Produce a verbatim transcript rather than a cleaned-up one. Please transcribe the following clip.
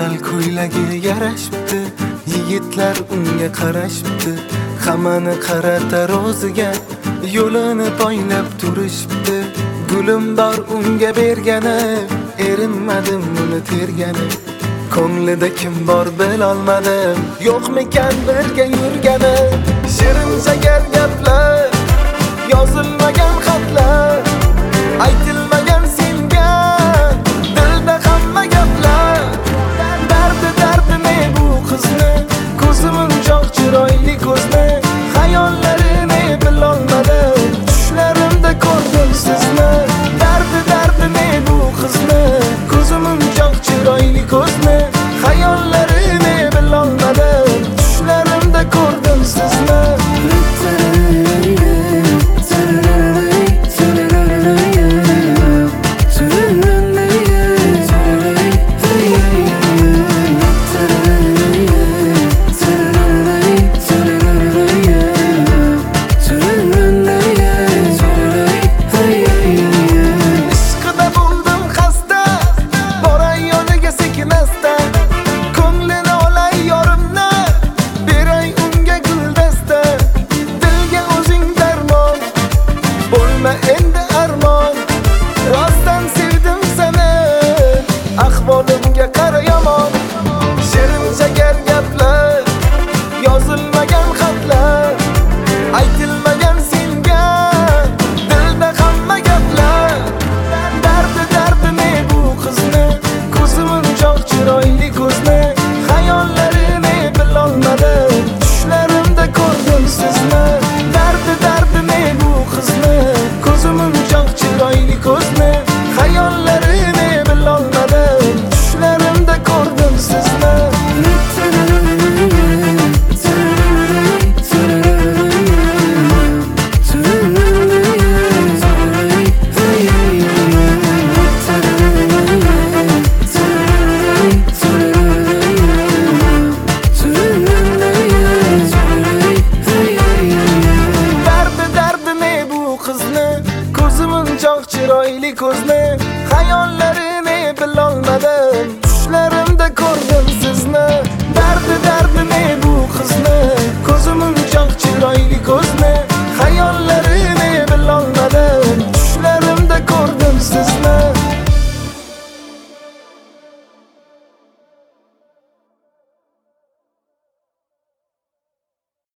go'zal ko'ylagi yarashibdi, yigitlar unga qarashibdi, hammani qaratar o'ziga, yo'lini poylab turishibdi. Gulim bor unga bergani, erinmadim uni tergani. Ko'nglida kim bor bilolmadim, yo'qmikan birga yurgani. Shirin shagar gaplar, yozilmagan xatlar